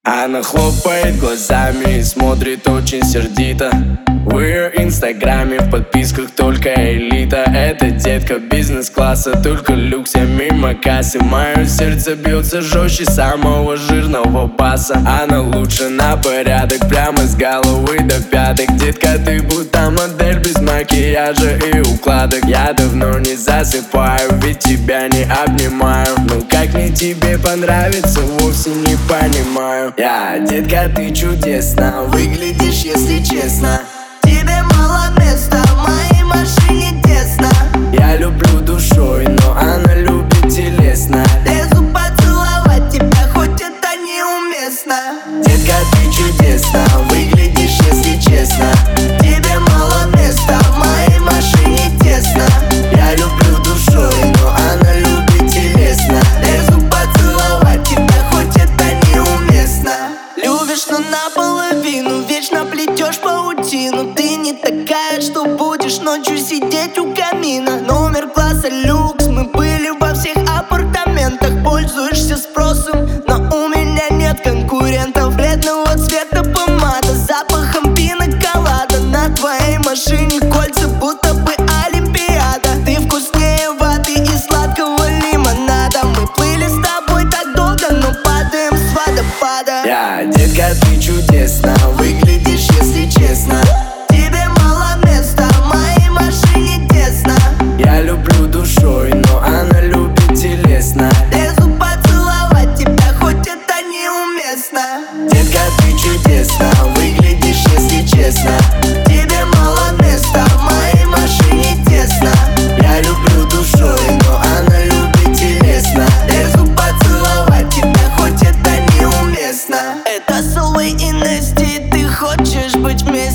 Она хлопает глазами и смотрит очень сердито. В ее инстаграме в подписках только элита. Эта детка бизнес-класса, только люкс, я мимо кассы. Мое сердце бьется жестче самого жирного баса. Она лучше на порядок, прямо с головы до пяток. Детка, ты будто модель без макияжа и укладок. Я давно не засыпаю, ведь тебя не обнимаю. Ну как мне тебе понравится, вовсе не понимаю. Детка, ты чудесно выглядишь, если честно. Тебе мало места, в моей машине тесно. Я люблю душой, но она любит телесно. Лезу поцеловать тебя, хоть это неуместно. Детка, ты чудесно выглядишь, если честно. Тебе мало места, в моей машине тесно. Я люблю душой, но она любит телесно. Лезу поцеловать тебя, хоть это неуместно. Любишь, но наполовину, вечно плетешь паутину. Ты не такая, что будешь ночью сидеть у камина. Номер класса люкс, мы были во всех апартаментах. Пользуешься спросом, но у меня нет конкурентов. Бледного цвета помада, запахом пина-колада. На твоей машине кольца, будто бы олимпиада. Ты вкуснее воды и сладкого лимонада. Мы плыли с тобой так долго, но падаем с водопада. Детка, ты чудесно выглядишь, если честно. Тебе мало места, в моей машине тесно. Я люблю душой, но она любит телесно. Лезу поцеловать тебя, хоть это неуместно. Детка, ты чудесно выглядишь, если честно. Тебе мало места, в моей машине тесно. Я люблю душой, но она любит телесно. Лезу поцеловать тебя, хоть это неуместно. Это Солвей и Нести, ты хочешь быть вместе.